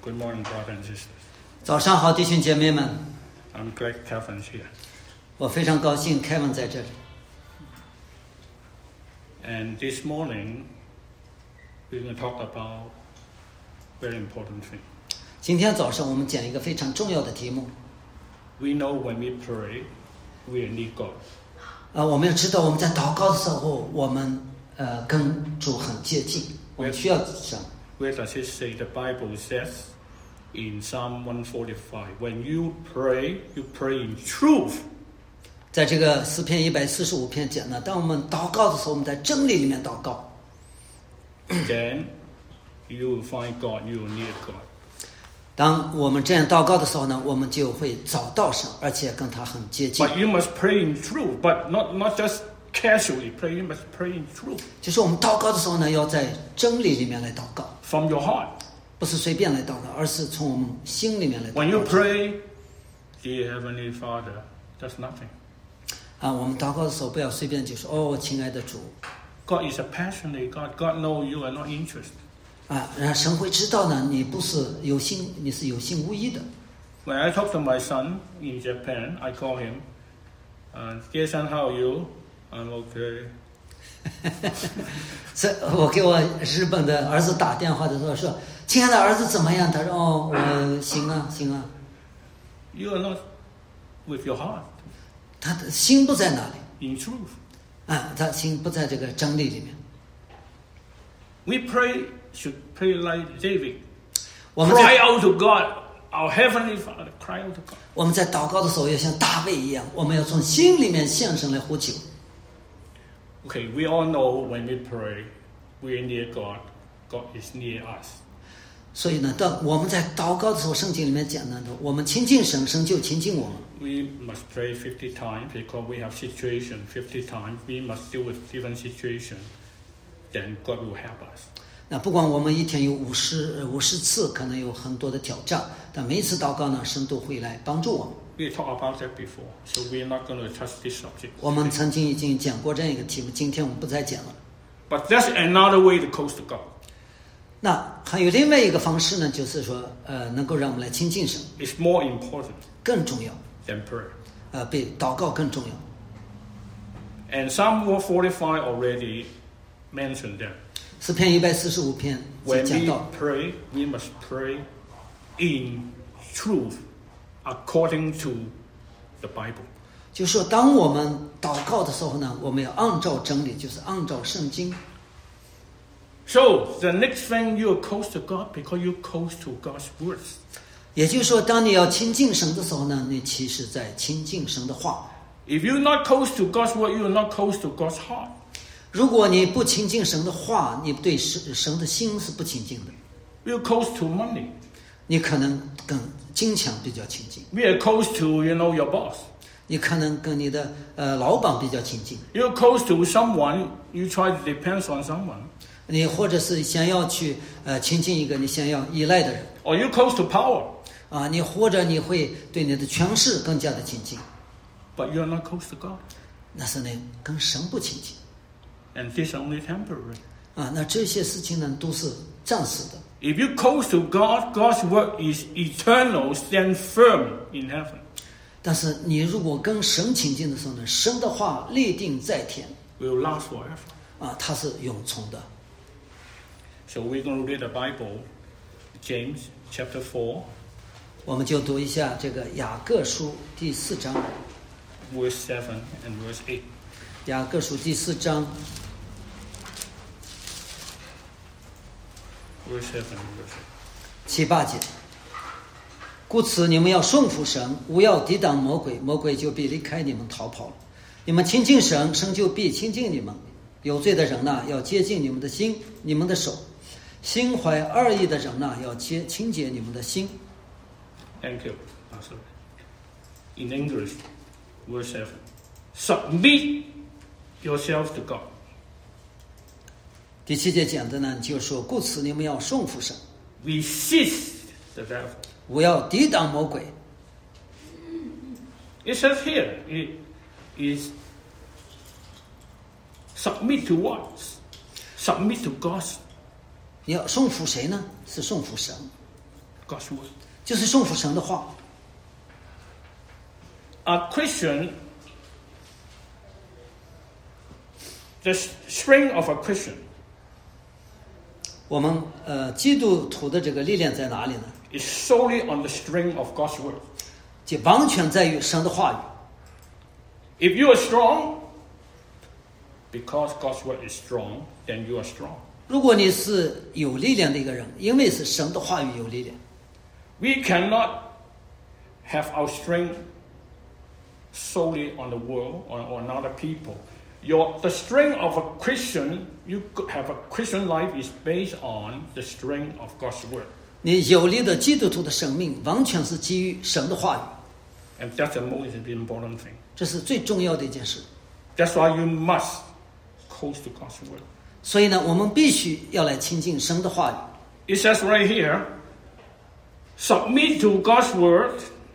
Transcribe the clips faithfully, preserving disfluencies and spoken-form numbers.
Good morning, brothers and sisters. 早上好，弟兄姐妹们。 I'm glad Kevin's here. 我非常高兴 Kevin 在这里。 And this morning, we're going to talk about very important thing. 今天早上我们讲一个非常重要的题目。 We know when we pray, we need God. 呃，我们要知道我们在祷告的时候，我们呃跟主很接近，我们需要神。 Where does it say? The Bible says in Psalm one forty-five, when you pray, you pray in truth. 在这个诗篇一百四十五篇讲呢，当我们祷告的时候，我们在真理里面祷告。 Then you will find God, you will need God. 当我们这样祷告的时候呢，我们就会找到神，而且跟他很接近。 But you must pray in truth, but not, not just casually pray, you must pray in truth. 就是我们祷告的时候呢，要在真理里面来祷告， From your heart. 不是随便来祷告，而是从我们心里面来祷告。 When you pray, dear Heavenly Father, that's nothing. 啊，我们祷告的时候不要随便就说哦，亲爱的主。 God is a passionate God. God knows you are not interested. 啊，然后神会知道呢，你不是有心，你是有心无意的。 When I talk to my son in Japan, I call him, uh, dear son, how are you? I'm okay. 所以我给我日本的儿子打电话的时候说：“亲爱的儿子怎么样？”他说：“哦，我行啊，行啊。” You are not with your heart. 他的心不在那里 In truth. 啊，他心不在这个真理里面。 We pray, should pray like David. 我们 Cry 在 out to God, our Heavenly Father. Cry out to God. 我们在祷告的时候要像大卫一样，我们要从心里面向神来呼求。 Okay, we all know when we pray, we are near God. God is near us. 所以呢，当我们在祷告的时候，圣经里面讲呢，我们亲近神，神就亲近我们。 We must pray fifty times because we have situation fifty times. We must deal with different situation. Then God will help us. 那不管我们一天有五十五十次，可能有很多的挑战，但每一次祷告呢，神都会来帮助我们。 We talked about that before, so we're not going to touch this subject. 我们曾经已经讲过这样一个题目，今天我们不再讲了。 But that's another way to close to God. 那还有另外一个方式呢，就是说，呃，能够让我们来亲近神， It's more important 更重要， than prayer. 呃，比祷告更重要。 And Psalm one forty-five already mentioned that. 诗篇一百四十五篇就 When 讲 we 到， pray, we must pray in truth, according to the Bible. 就说当我们祷告的时候呢，我们要按照真理，就是按照圣经。 So the next thing you are close to God because you're close to God's words. 也就是说，当你要亲近神的时候呢，你其实在亲近神的话。 If you're not close to God's word, you are not close to God's heart. 如果你不亲近神的话，你对神神的心是不亲近的。 We're close to money. 你可能跟金钱比较亲近， We are close to, you know, your boss. 你可能跟你的呃老板比较亲近， You're close to someone, you try to depend on someone. 你或者是想要去呃亲近一个你想要依赖的人 Or you're close to power, 啊，你或者你会对你的权势更加的亲近， but you're not close to God. 那是你跟神不亲近 And this is only temporary. 啊。那这些事情呢都是暂时的。 If you're close to God, God's word is eternal, stand firm in heaven. 但是你如果跟神亲近的时候呢，神的话立定在天 Will last forever. 啊，它是永存的。 So we're going to read the Bible, James chapter four, 我们就读一下这个雅各书第四章。 verse seven and verse eight. 雅各书第四章 Verse seven and verse eight. 七八节。故此，你们要顺服神，无要抵挡魔鬼，魔鬼就必离开你们逃跑了。你们亲近神，神就必亲近你们。有罪的人呐、要接近你们的心，你们的手；心怀二意的人呐、要接清洁你们的心。 Thank you, Pastor. In English, verse seven. Submit yourself to God. 第七节讲的呢，就说故此你们要顺服神， Resist the devil. 无要抵挡魔鬼。 It says here, it is submit to what? Submit to God's. 你要顺服谁呢？是顺服神。 God's word. 就是顺服神的话。 A Christian, the strength of a Christian 我们呃基督徒的这个力量在哪里呢？ is solely on the strength of God's word. 就完全在于神的话语。 If you are strong, because God's word is strong, then you are strong. 如果你是有力量的一个人，因为是神的话语有力量。 We cannot have our strength solely on the world or on other people. Your, the strength of a Christian, you could have a Christian life is based on the strength of God's word. 你有力的基督徒的生命，完全是基于神的话语， And that's the most important thing. 这是最重要的一件事。 That's why you must close to God's word. 所以呢，我们必须要来亲近神的话语。 It says right here, submit to God's word,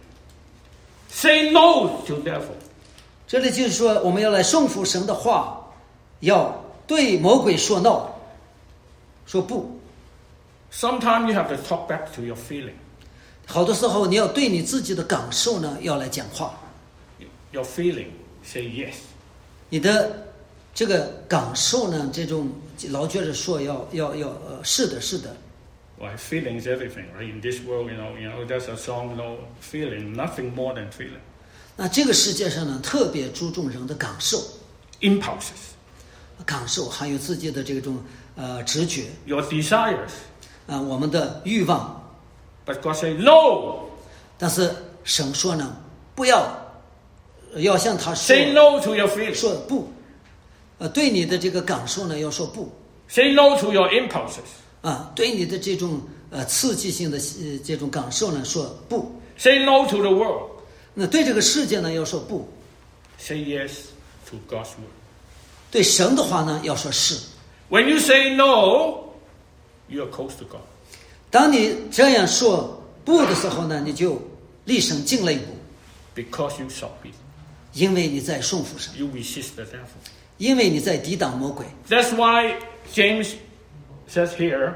say no to devil. 这里就是说，我们要来顺服神的话，要对魔鬼说 no， 说不。 Sometimes you have to talk back to your feeling. 好多时候，你要对你自己的感受呢，要来讲话。 Your feeling, say yes. 你的这个感受呢，这种老觉着说要要要呃，是的，是的。 Well, feeling is everything, right? In this world, you know, you know, there's a song, no feeling, nothing more than feeling. 那这个世界上呢，特别注重人的感受， Impulses, 感受还有自己的这种呃直觉 your desires. 啊、我们的欲望。 But God say no. 但是神说呢，不要，要向他说 Say no to your feelings. 说不，呃，对你的这个感受呢要说不 Say no to your impulses. 啊，对你的这种呃刺激性的呃这种感受呢说不。 Say no to the world. 那对这个世界呢要说不， Say yes to God's word. 对神的话呢要说是。 When you say no, you are close to God. 当你这样说不的时候呢，你就离神近了一步， Because you submit. 因为你在顺服神， You resist the devil. 因为你在抵挡魔鬼。 That's why James says here,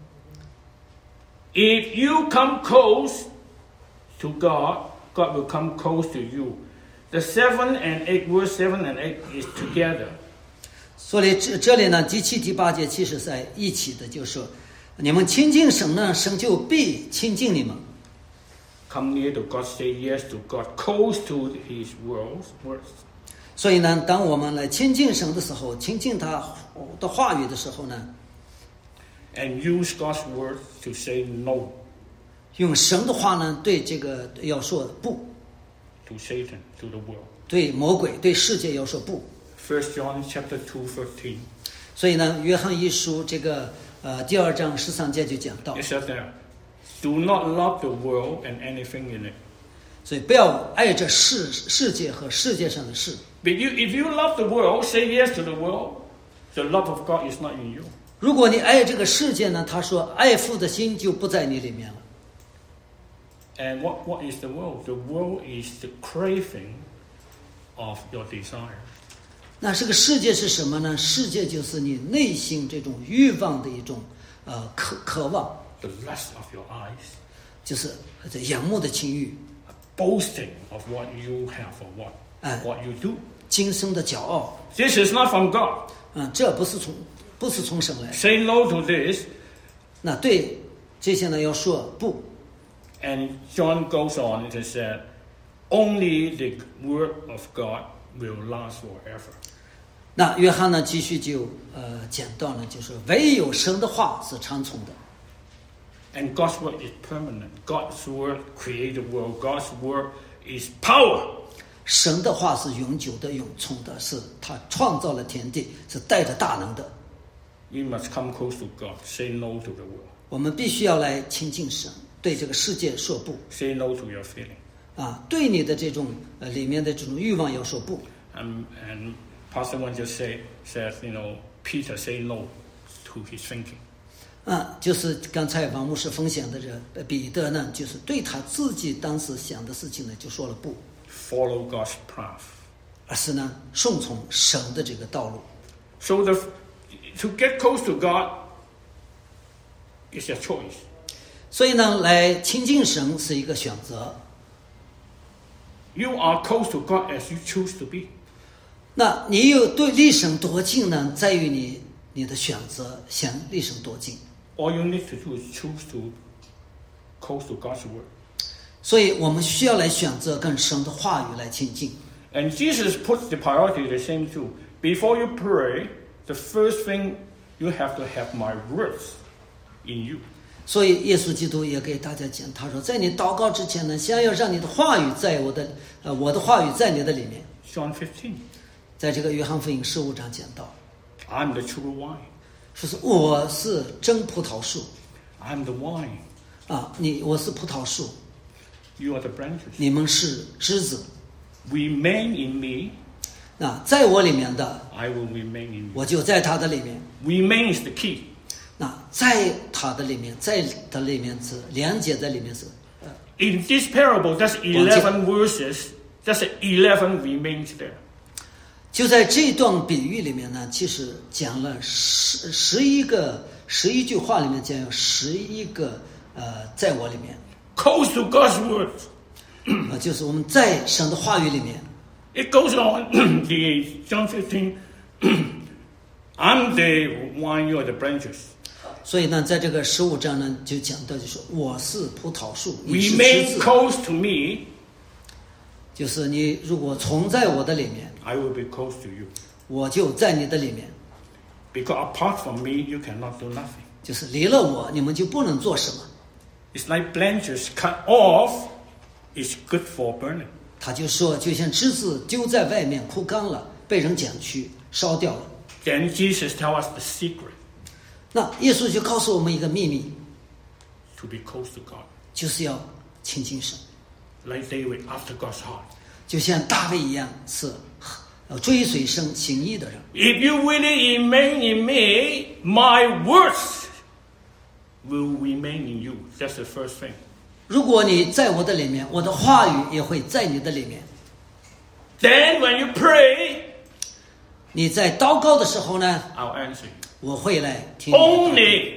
if you come close to God, God will come close to you. The seven and eight, verse seven and eight is together. 所以这这里呢，第七、第八节其实在一起的，就是说，你们亲近神呢，神就必亲近你们。 Come near to God, say yes to God, close to His words. words. 所以呢，当我们来亲近神的时候，亲近他的话语的时候呢， And use God's word to say no 用神的话呢，对这个要说不， to Satan, to the world. 对魔鬼、对世界要说不。 First John chapter two, thirteen. 所以呢，约翰一书这个呃第二章十三节就讲到， It says there, do not love the world and anything in it. 所以不要爱这世世界和世界上的事。 But you, if you love the world, say yes to the world, the love of God is not in you. 如果你爱这个世界呢，他说爱父的心就不在你里面了。 And what, what is the world? The world is the craving of your desire. 那这个世界是什么呢？世界就是你内心这种欲望的一种呃渴渴望， The lust of your eyes. 就是这仰慕的情欲， Boasting of what you have or what, Uh. what you do. 今生的骄傲。 This is not from God. 嗯，这不是从不是从神来的。 Say no to this. 那对这些呢要说不。 And John goes on to say, only the word of God will last forever. 那约翰呢继续就呃讲到呢，就是唯有神的话是长存的。 And God's word is permanent. God's word created the world. God's word is power. 神的话是永久的、永存的，是他创造了天地，是带着大能的。 We must come close to God. Say no to the world. 我们必须要来亲近神，对这个世界说不 Say no to your feeling. 啊，对你的这种呃里面的这种欲望要说不。 And, and Pastor one just say, says, you know, Peter say no to his thinking. 啊，就是刚才王牧师分享的这呃彼得呢，就是对他自己当时想的事情呢，就说了不， Follow God's path. 而是呢顺从神的这个道路。 So the, to get close to God is a choice. 所以呢，来亲近神是一个选择。 You are close to God as you choose to be. 那你有对离神多近呢，在于你你的选择想离神多近。 All you need to do is choose to close to God's word. 所以我们需要来选择跟神的话语来亲近。 And Jesus puts the priority the same too. Before you pray, the first thing you have to have my words in you. 所以耶稣基督也给大家讲，他说，在你祷告之前呢，先要让你的话语在我的呃我的话语在你的里面。 John fifteen. 在这个约翰福音十五章讲到， I'm the true wine. 说是我是真葡萄树 I'm the wine. 啊，你我是葡萄树， You are the branches. 你们是枝子。 Remain in me. 那在我里面的， I will remain in you. 我就在他的里面。 Remain is the key. 那在他的里面，在他里面是连接在里面是。 In this parable, there's eleven verses. There's eleven remains there. 就在这段比喻里面呢，其实讲了十十一个十一句话里面讲有十一个呃，在我里面， Close to God's word. 呃，就是我们在神的话语里面。 It goes on. the John fifteen. I'm the wine. You are the branches. 所以呢，在这个十五章呢，就讲到就说我是葡萄树，你是枝 Remain 子， close to me. 就是你如果从在我的里面， I will be close to you. 我就在你的里面。 Because apart from me, you cannot do nothing. 就是离了我，你们就不能做什么。 It's like branches cut off is good for burning. 他就说，就像枝子丢在外面枯干了，被人剪去烧掉了。 Then Jesus tells us the secret 那耶稣就告诉我们一个秘密， to be close to God. 就是要亲近神， Like David after God's heart. 就像大卫一样，是呃追随神行义的人。 If you really remain in me, my words will remain in you. That's the first thing. 如果你在我的里面，我的话语也会在你的里面。 Then when you pray, 你在祷告的时候呢， I'll answer you. 我会来听你的祷告。 Only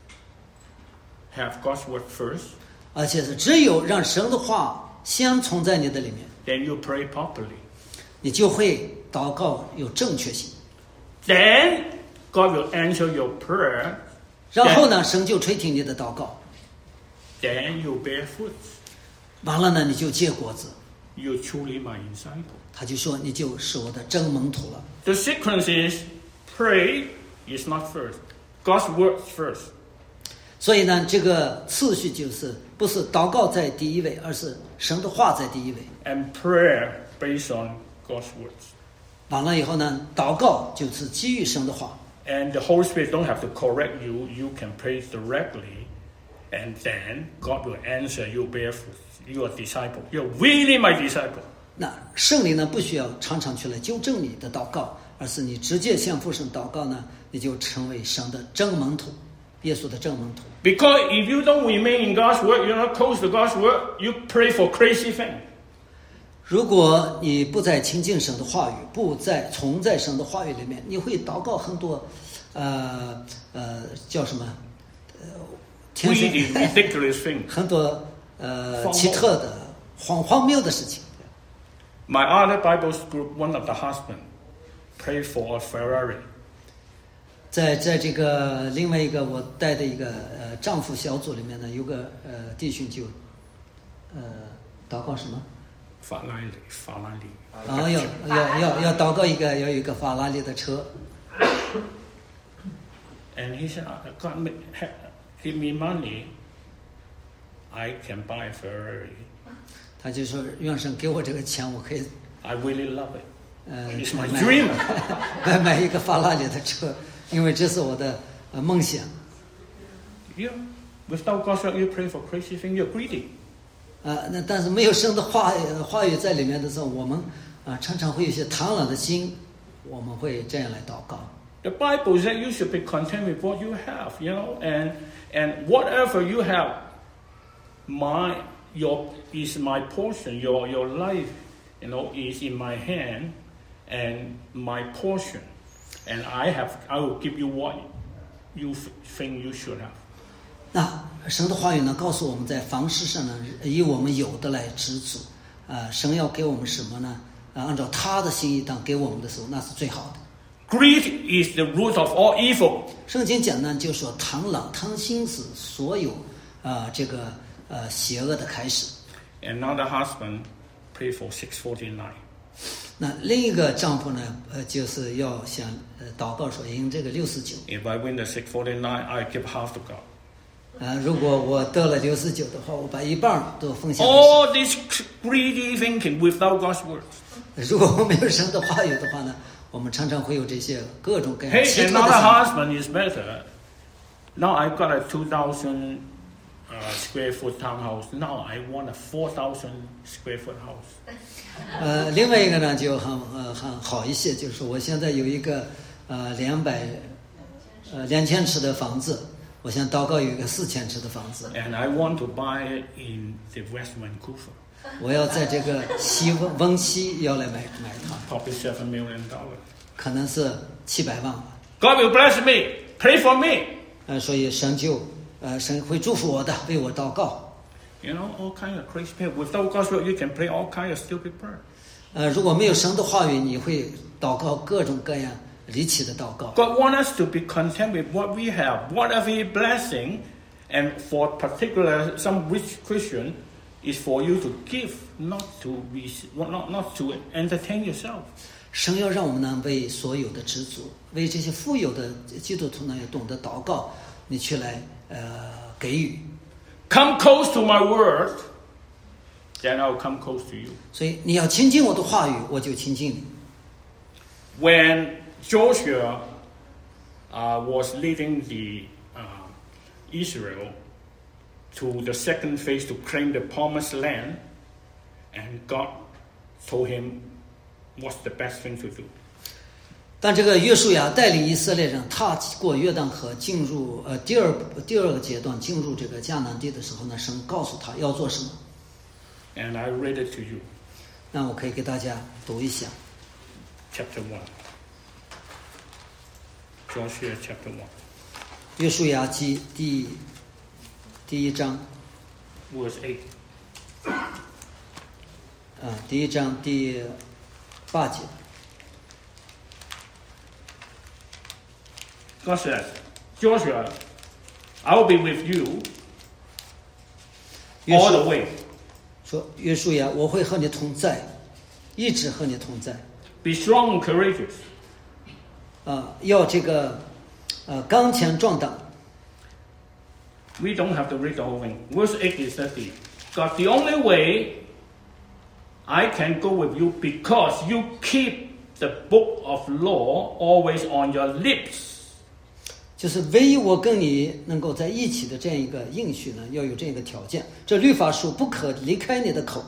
have God's word first, 而且是只有让神的话先存在你的里面， then you pray properly. 你就会祷告有正确性。 Then God will answer your prayer. 然后呢，神就垂听你的祷告。 Then you bear fruit. 完了呢，你就结果子。 You're truly my disciple. 他就说，你就是我的真门徒了。 The sequence is pray is not first. God's word first. 所以呢，这个次序就是不是祷告在第一位，而是神的话在第一位。 And prayer based on God's words. 完了以后呢，祷告就是基于神的话。 And the Holy Spirit don't have to correct you. You can pray directly. And then God will answer you bear fruit. You are a disciple. You're really my disciple. 那圣灵呢，不需要常常去来纠正你的祷告，而是你直接向父神祷告呢，你就成为神的真门徒，耶稣的真门徒。 Because if you don't remain in God's word, you're not close to God's word, you pray for crazy things. 如果你不在亲近神的话语，不在从在神的话语里面，你会祷告很多，呃呃，叫什么？呃，天神 Really ridiculous things. 很多呃荒谬奇特的、荒荒谬的事情。 My other Bible group, one of the husband, prayed for a Ferrari. 在在这个另外一个我带的一个呃丈夫小组里面呢，有个呃弟兄就呃祷告什么？ 法拉利，法拉利。 啊，要要要要祷告一个要有一个法拉利的车。 And he said, God, give me money, I can buy a Ferrari. 他就说愿神给我这个钱，我可以 I really love it. 呃 It's my 买 dream. 买买一个法拉利的车，因为这是我的呃梦想。 Yeah. Without God's word, you pray for crazy things, you're greedy. 啊，那但是没有神的话呃话语在里面的时候，我们啊常常会有一些贪婪的心，我们会这样来祷告。 The Bible says you should be content with what you have, you know, and and whatever you have, my your is my portion. Your your life, you know, is in my hand, and my portion, and I have I will give you what you think you should have. 那神的话语呢，告诉我们在凡事上呢，以我们有的来知足。啊，神要给我们什么呢？啊，按照他的心意当给我们的时候，那是最好的。 Greed is the root of all evil. 圣经讲呢，就说贪婪、贪心是所有啊、呃、这个呃邪恶的开始。 Another husband pray for six forty-nine. 那另一个丈夫呢，呃，就是要想呃祷告说，因这个六十九。 If I win the six forty-nine, I give half to God. 啊，如果我得了六十九的话，我把一半都奉献给神。 All this greedy thinking without God's word. 如果我没有神的话语的话呢，我们常常会有这些各种各样 Hey, 奇特的 another 想法。 husband is better. Now I got a two thousand uh, square foot townhouse. Now I want a four thousand square foot house. 呃，另外一个呢就很呃很好一些，就是我现在有一个呃两百呃两千尺的房子，我想祷告有一个四千尺的房子。 And I want to buy it in the West Vancouver. 我要在这个西温温西要来买买它， Probably seven million dollars. 可能是七百万吧。 God will bless me. Pray for me. 呃，所以神就呃神会祝福我的，为我祷告。 You know, all kind of crazy people. Without God's word, you can pray all kind of stupid prayer. 呃，如果没有神的话语，你会祷告各种各样离奇的祷告。 God wants us to be content with what we have, whatever blessing, and for particular some rich Christian is for you to give, not to be, not not to entertain yourself. 神要让我们呢为所有的知足，为这些富有的基督徒呢也懂得祷告，你去来呃给予。 Come close to my word, then I'll come close to you. 所以你要亲近我的话语，我就亲近你。 When Joshua uh, was leading the uh, Israel to the second phase to claim the promised land, and God told him what's the best thing to do. 当这个约书亚带领以色列人踏过约旦河，进入呃第二第二个阶段，进入这个迦南地的时候呢，神告诉他要做什么。 And I read it to you, 那我可以给大家读一下， chapter one. Joshua chapter one, 约书亚记第第一章， verse eight. 啊，第一章第八节。 God says, Joshua, I will be with you 约 all the 书 way. 说约书亚，我会和你同在，一直和你同在。 Be strong and courageous. 啊，要这个呃刚强壮胆。 We don't have to read the whole thing. Verse eight is that the God, the only way I can go with you because you keep the book of law always on your lips. 就是唯一我跟你能够在一起的这样一个应许呢，要有这样一个条件，这律法书不可离开你的口，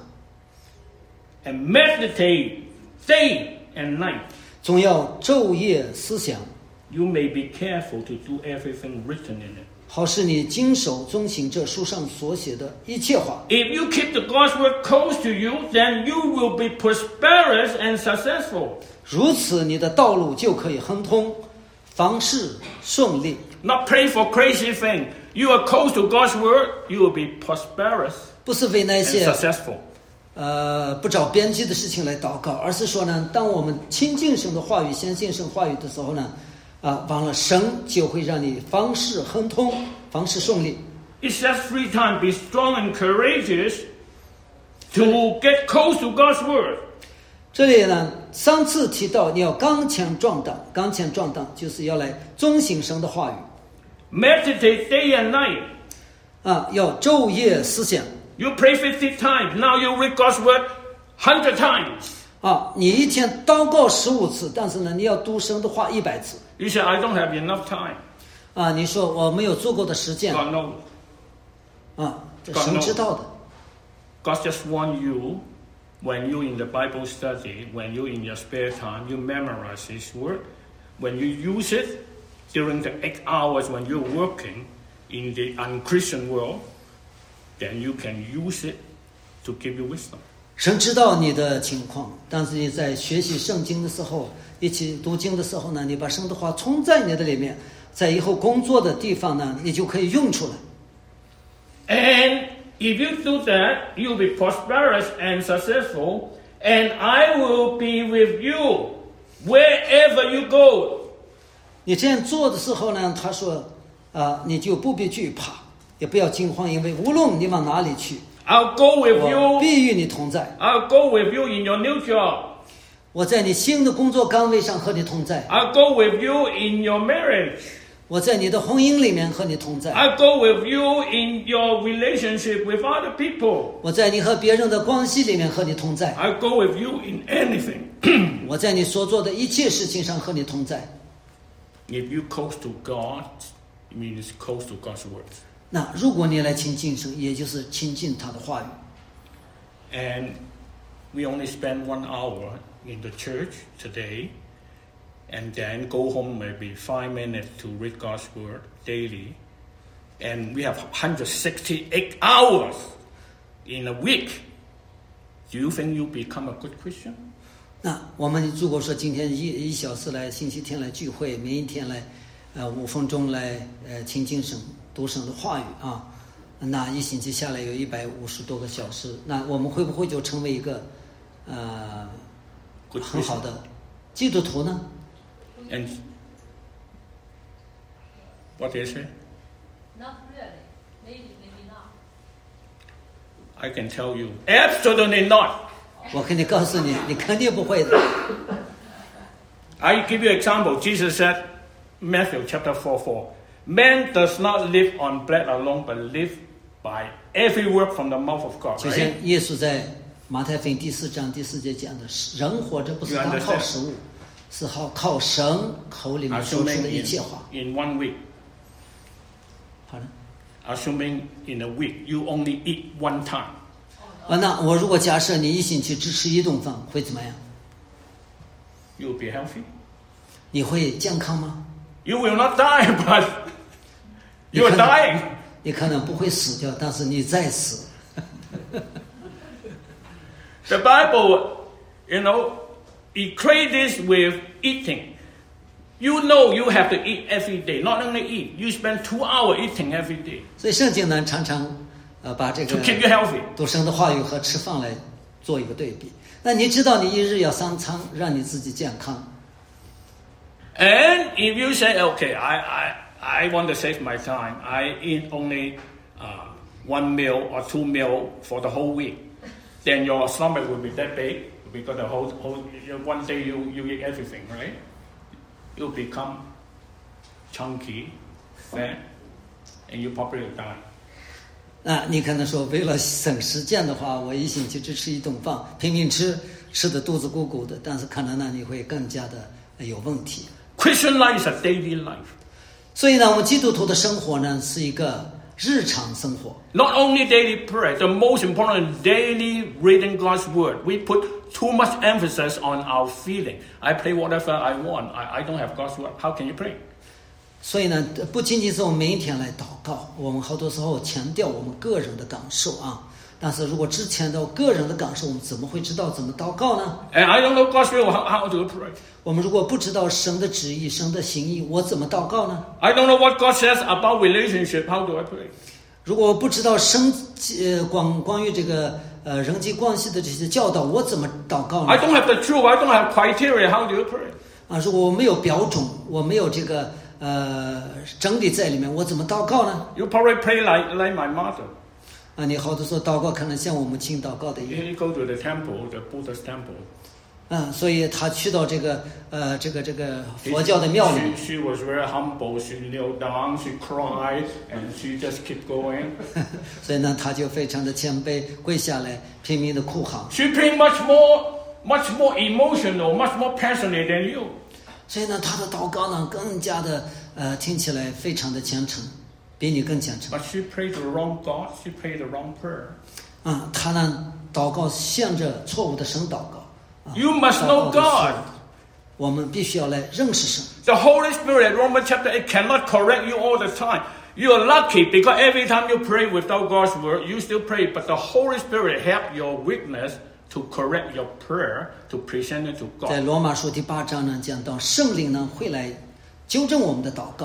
And meditate day and night. 总要昼夜思想， You may be careful to do everything written in it. 好使你经手遵行这书上所写的一切话。 If you keep the God's word close to you, then you will be prosperous and successful. 如此，你的道路就可以亨通，凡事顺利。 Not pray for crazy thing. You are close to God's word, you will be prosperous 不是为那 and 些 successful. 呃不着边际的事情来祷告，而是说呢，当我们亲近神的话语、相信神话语的时候呢，啊，完了，神就会让你凡事亨通，凡事顺利。 It says three times, be strong and courageous to get close to God's word. 这里呢，三次提到你要刚强壮胆，刚强壮胆就是要来遵行神的话语 Meditate day and night. 啊，要昼夜思想 You pray fifty times. Now you read God's word one hundred times. 啊。你一天祷告十五次，但是呢，你要读神的话一百次 You say, I don't have enough time. 啊。你说我没有足够的时间 God knows. 啊，这神知道的。 God just want you, when you in the Bible study, when you in your spare time, you memorize His word. When you use it during the eight hours when you're working in the unchristian world, then you can use it to give you wisdom. 神知道你的情况，但是你在学习圣经的时候，一起读经的时候呢，你把神的话充在你的里面，在以后工作的地方呢，你就可以用出来。 And if you do that, you'll be prosperous and successful, and I will be with you wherever you go. 你这样做的时候呢，他说，啊，你就不必惧怕，也不要惊慌，因为无论你往哪里去， I'll go with 我 you. 必与你同在。 I'll go with you in your new job. 我在你新的工作岗位上和你同在， I'll go with you in your marriage. 我在你的婚姻里面和你同在， I'll go with you in your relationship with other people. 我在你和别人的关系里面和你同在， I'll go with you in anything. 我在你所做的一切事情上和你同在。 If you close to God, it means close to God's word. 那如果你来亲近神，也就是亲近他的话语。 And we only spend one hour in the church today, and then go home maybe five minutes to read God's word daily. And we have one hundred sixty-eight hours in a week. Do you think you become a good Christian? 那我们如果说今天一一小时来，星期天来聚会，每一天来，呃，五分钟来，呃，亲近神、读神的话语啊，那一星期下来有一百五十多个小时，那我们会不会就成为一个，呃，很好的基督徒呢？ And what do you say? Not really. Maybe, maybe not. I can tell you, absolutely not. 我跟你告诉你，你肯定不会的。 I give you an example. Jesus said, Matthew chapter four four, man does not live on bread alone, but live by every word from the mouth of God. 就像 Right? 耶稣在马太福音第四章第四节讲的，人活着不是单靠食物，是好靠神口里面说出 Assuming 的一切话。 in, in one week, 好了， assuming in a week you only eat one time, 啊，那我如果假设你一星期只吃一顿饭，会怎么样？ you will be healthy. 你会健康吗？ You will not die, but 你 you are 可能 dying. 你可能不会死掉，但是你在死。 The Bible, you know, equate this with eating. You know you have to eat every day. Not only eat, you spend two hours eating every day 所以圣经呢，常常呃把这 to 个 keep you healthy. 读神的话语和吃饭来做一个对比。那你知道，你一日要三餐，让你自己健康。 And if you say, okay, I, I, I want to save my time, I eat only uh, one meal or two meal for the whole week, then your stomach will be that big because the whole, whole one day you, you eat everything, right? You'll become chunky, fat, and you probably will die. 那你可能说，为了省时间的话，我一星期只吃一顿饭，拼命吃，吃的肚子鼓鼓的，但是可能呢，你会更加的有问题。 Christian life is a daily life. 所以呢，我们基督徒的生活呢，是一个日常生活。 Not only daily prayer, the most important is daily reading God's word. We put too much emphasis on our feeling. I pray whatever I want. I, I don't have God's word. How can you pray? 所以呢，不仅仅是我们每一天来祷告，我们好多时候强调我们个人的感受啊。但是如果只强调个人的感受，我们怎么会知道怎么祷告呢？ And I don't know God's will. How, how do you pray? 我们如果不知道神的旨意、神的心意，我怎么祷告呢？ I don't know what God says about relationship. How do I pray? 如果我不知道神呃关关于这个呃人际关系的这些教导，我怎么祷告呢？ I don't have the truth. I don't have criteria. How do you pray? 啊，如果我没有标准，我没有这个呃真理在里面，我怎么祷告呢？ You probably pray like, like my mother. 啊，你好多时候祷告可能像我母亲祷告的一样。 You go to the temple, the Buddha's temple. 嗯，所以他去到这个呃这个这个佛教的庙里， She, she was very humble. She knelt down. She cried, and she just kept going. 所以呢，他就非常的谦卑，跪下来拼命的哭喊。 She prayed much more, much more emotional, much more passionate than you. 所以呢，他的祷告呢更加的呃听起来非常的虔诚，比你更虔诚。 But she prayed the wrong God. She prayed the wrong prayer. 啊、他呢祷告向着错误的神祷告。啊 You must 祷 know 告的是 God. 我们必须要来认识神。 The Holy Spirit, Romans chapter eight, cannot correct you all the time. You are lucky because every time you pray without God's word, you still pray. But the Holy Spirit help your weakness to correct your prayer, to present it to 在 God. 罗马书第八章呢讲到，圣灵呢会来纠正我们的祷告，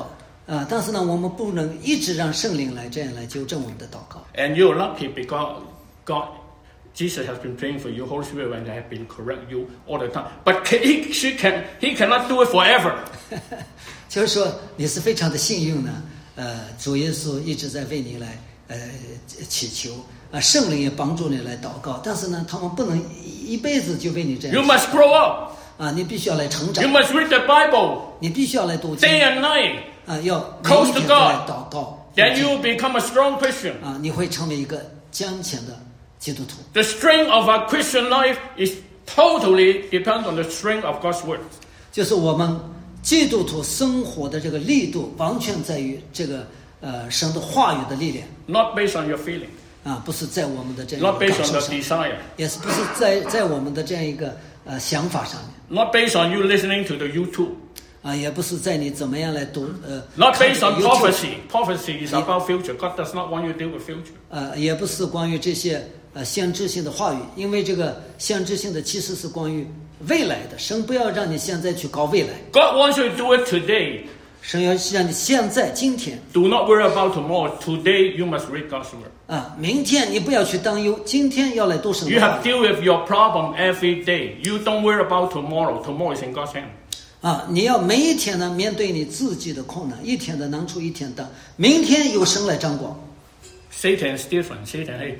啊，但是呢，我们不能一直让圣灵来这样来纠正我们的祷告。 And you're lucky because God, Jesus has been praying for you, Holy Spirit, when they have been correct you all the time. But he, she can, he cannot do it forever. 就是说你是非常的幸运呢，呃，主耶稣一直在为你来呃祈求啊，圣灵也帮助你来祷告，但是呢，他们不能一辈子就为你这样。 You must grow up. 啊，你必须要来成长 You，must read the Bible 你必须要来读经 day and night. 啊，要每 Close 一 to 天都来 God. 祷告。 Then you will become a strong Christian. 啊，你会成为一个坚强的基督徒。 The strength of our Christian life is totally depends on the strength of God's word. 就是我们基督徒生活的这个力度，完全在于这个呃神的话语的力量 Not based on your feeling. 啊，不是在我们的这样一 Not 个 based 感 on 受 the 上， desire. 也是不是在在我们的这样一个呃想法上面 Not based on you listening to the YouTube. 啊，也不是在你怎么样来读呃 Not 看 based 这个 on YouTube prophecy. Prophecy is about future. God does not want you to deal with future. 呃，也不是关于这些呃先知性的话语，因为这个先知性的其实是关于未来的。神不要让你现在去搞未来， God wants you to do it today. 神要让你现在今天 Do not worry about tomorrow. Today you must read God's word. 啊，明天你不要去担忧，今天要来读神 You 的话 have to deal with your problem every day. You don't worry about tomorrow. Tomorrow is in God's hand. 啊！你要每一天呢面对你自己的困难，一天的难处一天当，明天由神来掌管。 Satan is different. Satan, hey,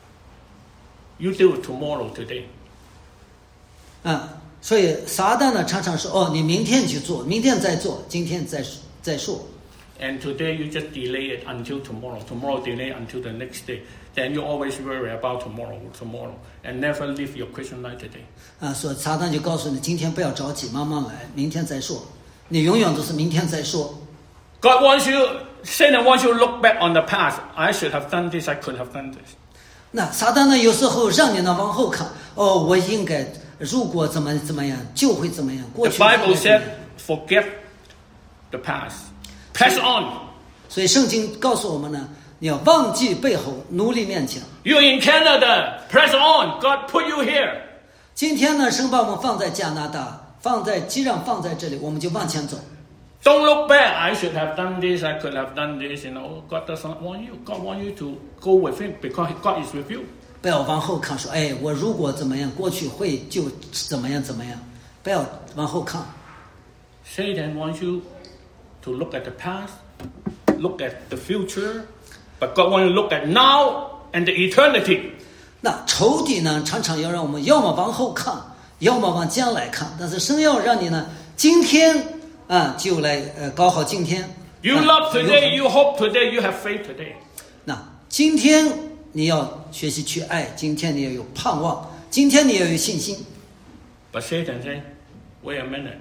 you deal with tomorrow today. 啊，所以撒旦呢常常说：“哦，你明天去做，明天再做，今天再再说。” And today you just delay it until tomorrow. Tomorrow delay until the next day. Then you always worry about tomorrow, tomorrow, and never live your Christian life today. 啊，所以撒旦就告诉你，今天不要着急，慢慢来，明天再说。你永远都是明天再说。 God wants you, Satan wants you to look back on the past. I should have done this. I could have done this. 那撒旦呢，有时候让你呢往后看，哦，我应该如果怎么怎么样，就会怎么样。过 The 去 Bible said, forget the past. Press on. 所以圣经告诉我们呢，你要忘记背后，努力面前。 You're in Canada. Press on. God put you here. 今天呢，神把我们放在加拿大，放在既然放在这里，我们就往前走。 Don't look back. I should have done this. I could have done this. You know, God does not want you. God wants you to go with Him because God is with you. 不要往后看，说，哎，我如果怎么样，过去会就怎么样怎么样。不要往后看。 Satan wants you to look at the past, look at the future, but God wants you to look at now and the eternity. 那仇敌呢，常常要让我们要么往后看，要么往将来看。但是神要让你呢，今天啊，就来呃搞好今天。 You 啊 love today, 有 you hope today, you have faith today. 那今天你要学习去爱，今天你要有盼望，今天你要有信心。 But Satan said, wait a minute.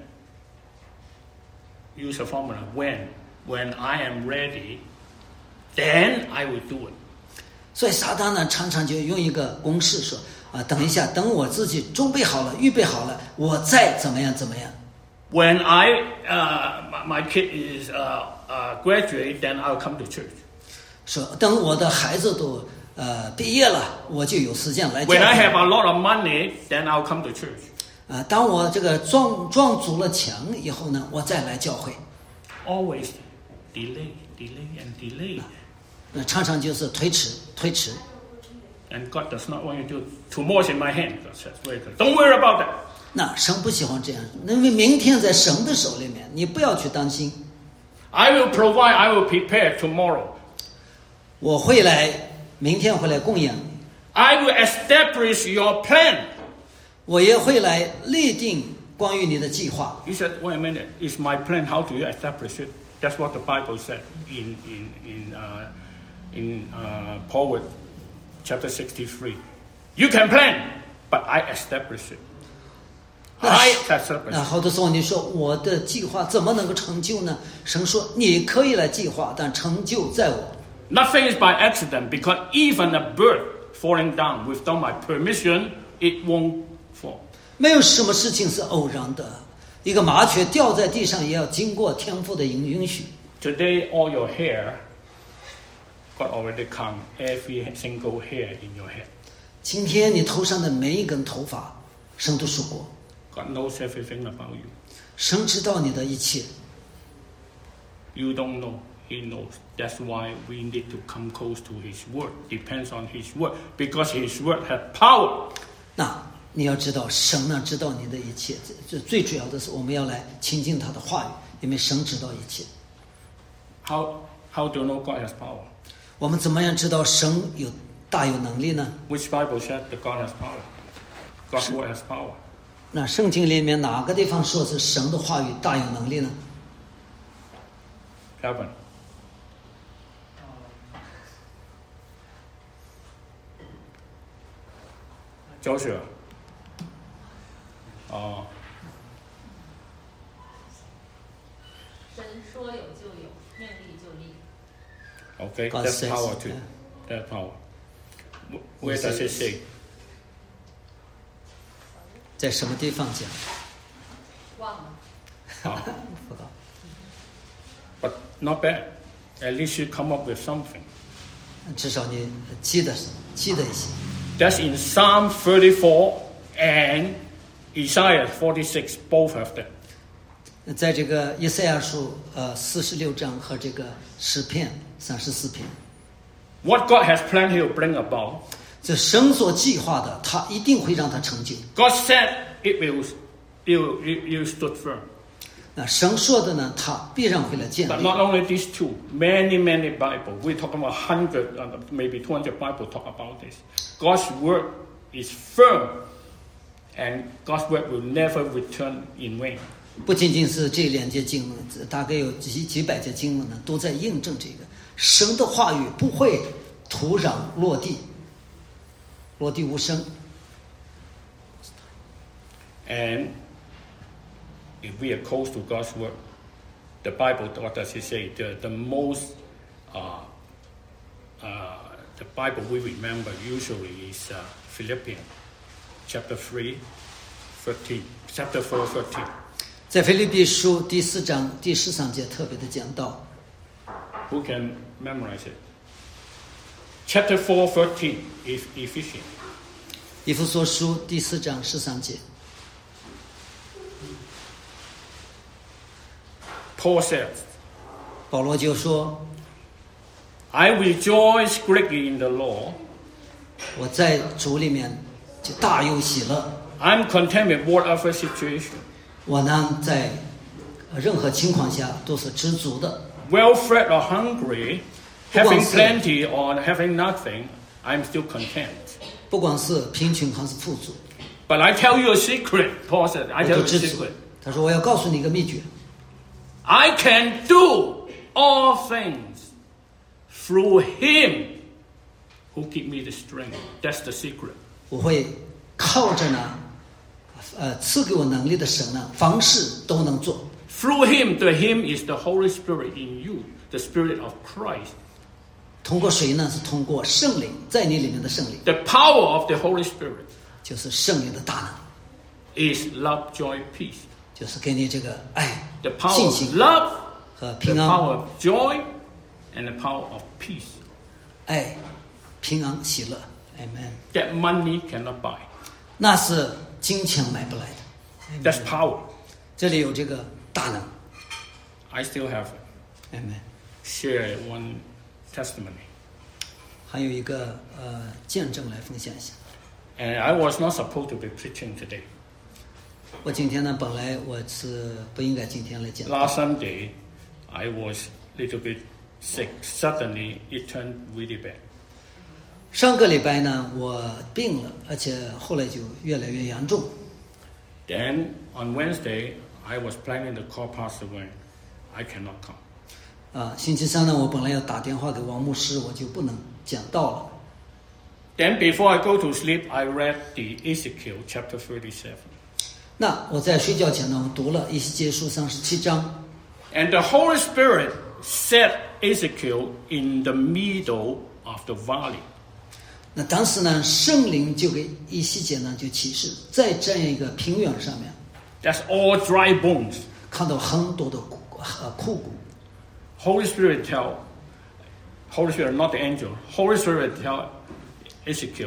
Use a formula. When? When I am ready, then I will do it. 所以撒旦呢，常常就用一个公式说啊，等一下，等我自己准备好了，预备好了，我再怎么样怎么样。 When I, uh, my my kid is uh, uh, graduate, then I'll come to church. 说等我的孩子都呃毕业了，我就有时间来教 When I 会 have a lot of money, then I'll come to church. 啊，当我这个撞撞足了墙以后呢，我再来教会。 Always delay, delay, and delay. 那常常就是推迟，推迟。 And God does not want you to. Tomorrow's in my hand. God says, "Wait, don't worry about that." 那神不喜欢这样，因为明天在神的手里面，你不要去担心。 I will provide. I will prepare tomorrow. 我会来，明天会来供养你， I will establish your plan. 我也会来立定关于你的计划。 He said, "Wait a minute. It's my plan. How do you establish it?" That's what the Bible said in in in uh, in uh, Proverbs chapter sixty-three. You can plan, but I establish it. I establish 那 it. 好多时候你说我的计划怎么能够成就呢？神说你可以来计划，但成就在我。 Nothing is by accident because even a bird falling down without my permission, it won't fall. 没有什么事情是偶然的，一个麻雀掉在地上也要经过天父的允允许。 Today, all your hair, God already count every single hair in your head. 今天你头上的每一根头发，神都数过， God knows everything about you. 神知道你的一切。 You don't know. He knows. That's why we need to come close to His word. Depends on His word. Because His word has power. 那你要知道，神呢知道你的一切。这最主要的是，我们要来亲近他的话语，因为神知道一切。 How how do you know God has power? 我们怎么样知道神有大有能力呢？ Which Bible said that God has power? God's word has power. 那圣经里面哪个地方说是神的话语大有能力呢？ Heaven. Joshua. Uh, 神说有就有，命立就立。 okay, God that's says, power too. yeah. That's power. Where does it say? 在什么地方讲？ 忘了。 Uh, 不知道。 but not bad. At least you come up with something. 至少你记得记得一些。 That's in Psalm thirty-four and Isaiah forty-six. Both have that. 在这个以赛亚书呃四十六章和这个诗篇三十四篇， What God has planned, He will bring about. 这神所计划的，他一定会让他成就。 God said it will. You you you stood firm. 那神说的呢，他必然会来建 But 立。 not only these two, many, many Bible. We talk about hundred, uh, maybe two hundred Bible talk about this. God's word is firm, and God's word will never return in vain. 不仅仅是这两节经文，大概有几几百节经文呢，都在印证这个神的话语不会土壤落地，落地无声。 And if we are close to God's word, the Bible, what does it say? The, the most, uh, uh, the Bible we remember usually is uh, Philippians chapter three, thirteen, chapter four, thirteen. 在腓立比书第四章第十三节特别的讲到， Who can memorize it? Chapter four, thirteen, Ephesians. 以弗所书第四章十三节， Paul says, 保罗就说 I rejoice greatly in the Lord. 我在主里面就大有喜乐。 I'm content with whatever situation. 我呢，在任何情况下都是知足的。 Well fed or hungry, 不光 having 是 plenty or having nothing, I'm still content. 不管是贫穷还是富足， But I tell you a secret, Paul said, I 我 tell 都 you a 知足 secret. 他说：“我要告诉你一个秘诀， I can do all things through Him who give me the strength. That's the secret. 我会靠着呢，呃，赐给我能力的神呢，凡事都能做。 Through Him, the Him is the Holy Spirit in you, the Spirit of Christ. 通过谁呢？是通过圣灵，在你里面的圣灵， The power of the Holy Spirit 就是圣灵的大能， is love, joy, peace. 就是给你这个爱 The、power 信 of 心 love, 和 the 平安。 power of joy, and the power of peace. 爱、平安、喜乐。Amen。 That money cannot buy. 那是金钱买不来的。 That's power. 这里有这个大能。 I still have it. Amen。 Share one testimony. 还有一个呃见证来分享一下。 And I was not supposed to be preaching today. 我今天呢，本来我是不应该今天来讲道。 Last Sunday, I was a little bit sick. Suddenly, it turned really bad. 上个礼拜呢，我病了，而且后来就越来越严重。 Then on Wednesday, I was planning to call Pastor Wayne. I cannot come. 啊，星期三呢，我本来要打电话给王牧师，我就不能讲道了。 Then before I go to sleep, I read the Ezekiel chapter thirty-seven. 那我在睡觉前呢，我读了以西结书三十七章， And the Holy Spirit set Ezekiel in the middle of the valley. 那当时呢，圣灵就给以西结呢就启示，在这样一个平原上面， That's all dry bones. 看到很多的枯呃枯骨。 Holy Spirit tell, Holy Spirit, not the angel. Holy Spirit tell Ezekiel,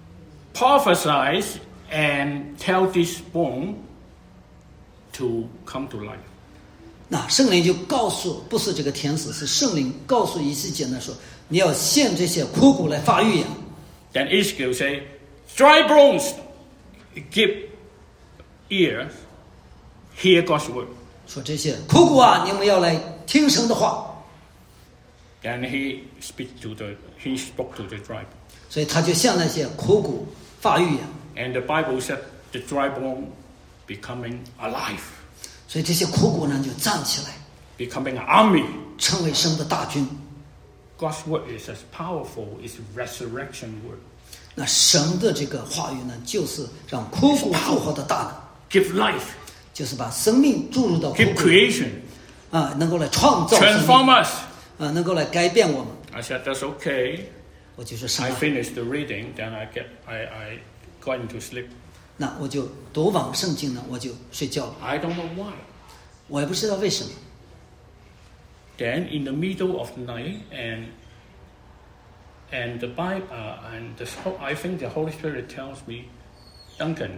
prophesy and tell this bone to come to life. 那圣灵就告诉，不是这个天使，是圣灵告诉以西结呢说，你要现这些枯骨来发育呀。 Then Ezekiel say, dry bones, give ears, hear God's word. 说这些枯骨啊，你们要来听神的话。 And he speak to the he spoke to the dry. 所以他就向那些枯骨发育呀。 And the Bible said the dry bone becoming alive. 所以这些枯骨呢就站起来 becoming an army. 成为神的大军。 God's word is as powerful as resurrection word. 那神的这个话语呢，就是让枯骨复活的大能。 Give life. 就是把生命注入到枯骨。 Give creation. 啊，能够来创造生命。 Transform us. 啊，能够来改变我们。 I said that's okay. 我就说是。 I finished the reading, then I get I I got into sleep. 那我就读完圣经呢，我就睡觉了。 I don't know why. 我也不知道为什么。 Then in the middle of the night, and and the Bible, uh, and the, I think the Holy Spirit tells me, Duncan,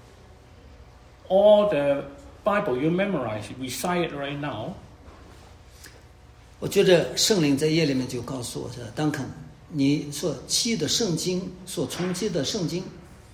all the Bible you memorize, recite it right now. 我觉得圣灵在夜里面就告诉我说 ，Duncan， 你所记的圣经，所重记的圣经。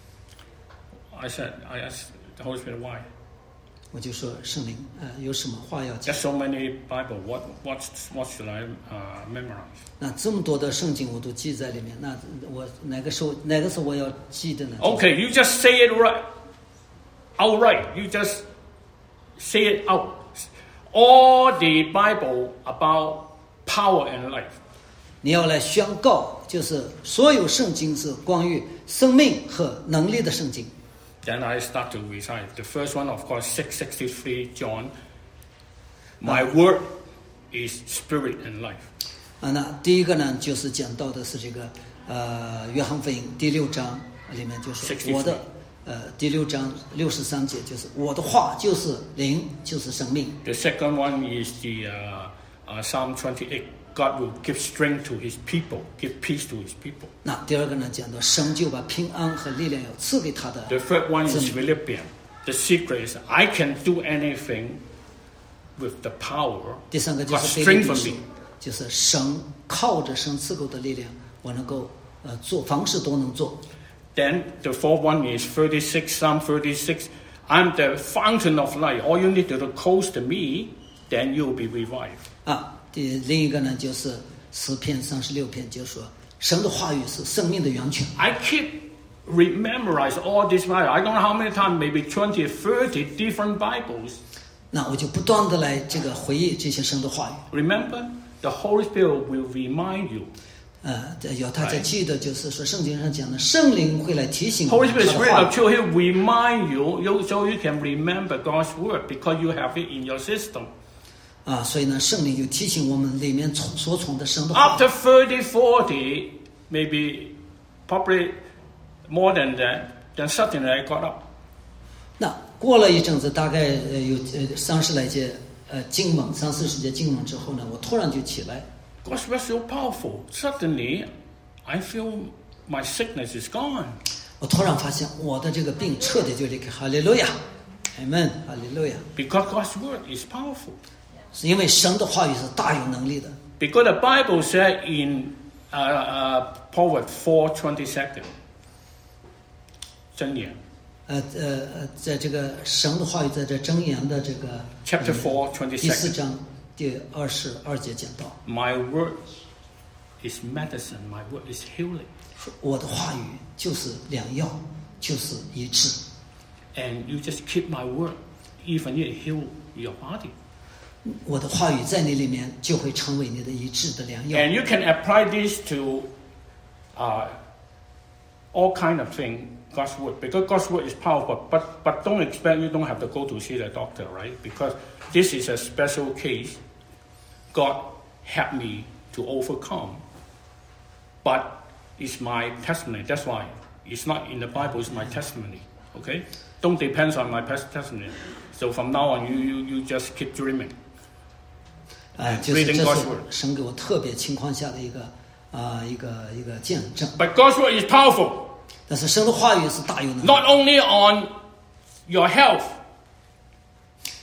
I said, I asked the Holy Spirit why. 我就说圣灵，呃，有什么话要讲 ？There's so many Bible. What what what should I uh, memorize? 那这么多的圣经我都记在里面，那我哪个时候哪个时候我要记的呢 ？Okay, you just say it right, outright. You just say it out. All the Bible about power and life. 你要来宣告，就是所有圣经是关于生命和能力的圣经。 Then I start to recite. The first one, of course, six sixty-three, John. My word is spirit and life. 啊，那第一个呢，就是讲到的是这个呃，约翰福音第六章里面就是我的呃第六章六十三节，就是我的话就是灵，就是生命。 The second one is the uh, uh, Psalm twenty-eight. God will give strength to His people, give peace to His people. 那第二个呢，讲到神就把平安和力量要赐给他的。 The third one is Philippians. The secret is I can do anything with the power. 第三个就 God 是腓立比 strengthen 书 me. 就是神靠着神赐给我的力量，我能够呃做凡事都能做。 Then the fourth one is thirty-six, Psalm thirty-six. I'm the fountain of life. All you need to do is close to me, then you will be revived. 啊。第另一个呢，就是诗篇三十六篇，就说神的话语是生命的源泉。 I keep rememorize all this Bible. I don't know how many times, maybe twenty, thirty different Bibles. 那我就不断的来这个回忆这些神的话语。 Remember, the Holy Spirit will remind you. 呃，有他在记得，就是说圣经上讲的，圣灵会来提醒 Holy 他 Spirit 的 is very 话语。 actually He will remind you, you, so you can remember God's word because you have it in your system. 啊，所以呢，圣灵就提醒我们里面从所从的神的话。 After thirty, forty, maybe probably more than that, then suddenly I got up. 那过了一阵子，大概呃有呃三十来节呃经文，三四十节经文之后呢，我突然就起来。 God's word so powerful. Suddenly, I feel my sickness is gone. 我突然发现我的这个病彻底就离开，哈利路亚，阿门，哈利路亚。 Because God's word is powerful. 是因为神的话语是大有能力的。 Because the Bible said in uh, uh, Proverbs four twenty-seven, 箴言。 呃呃呃，在这个神的话语在这箴言的这个 Chapter four 第四 twenty-second. 章第二十二节讲到， My word is medicine. My word is healing. 说我的话语就是良药，就是医治。 And you just keep my word, even it heal your body. 我的话语在你里面就会成为你的医治的良药。 And you can apply this to uh, all kind of things, God's word. Because God's word is powerful, but, but don't expect you don't have to go to see the doctor, right? Because this is a special case. God helped me to overcome. But it's my testimony. That's why it's not in the Bible, it's my testimony. Okay? Don't depend on my testimony. So from now on, you, you, you just keep dreaming. 啊，就是这是神给我特别情况下的一个啊、呃、一个一个见证。 But God's word is powerful. 但是神的话语是大有能力。 Not only on your health.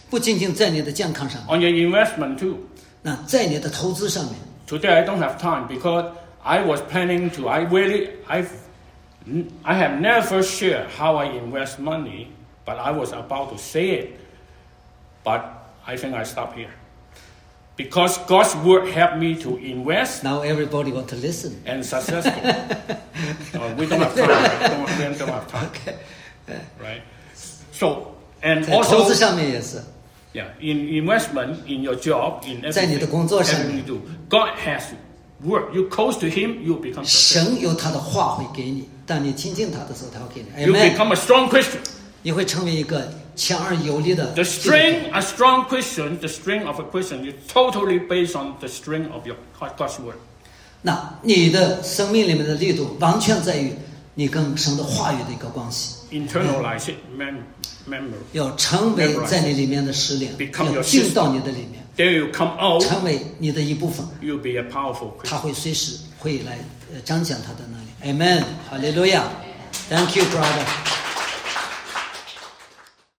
不仅仅在你的健康上面， on your investment too. 那在你的投資上面。 Today I don't have time because I was planning to. I really I've I have never shared how I invest money, but I was about to say it, but I think I stop here because God's word helped me to invest Now everybody want to listen. and successful. Uh, we don't have time. Right? Don't, we don't have time. Okay. Right. So and 在投資 also. 上面也是， Yeah, in investment, in your job, in 在你的 everything, 工作上 everything you do, God has word. You close to Him, you become successful. 神有他的话会给你，当你亲近他的时候，他会给你。 You Amen。 become a strong Christian. 你会成为一个强而有力的 The 基督徒。 strength, a strong Christian, the strength of a Christian is totally based on the strength of your God's word. 那你的生命里面的力度，完全在于你跟神的话语的一个关系。 Internalize it, mem- memory. 要成为在你里面的失灵， Become 要 your 进到你的里面， Then you come out, 成为你的一部分。 you'll be a powerful 他 Christian. 会随时会来呃彰显他的能力。Amen，哈利路亚。Thank you, brother.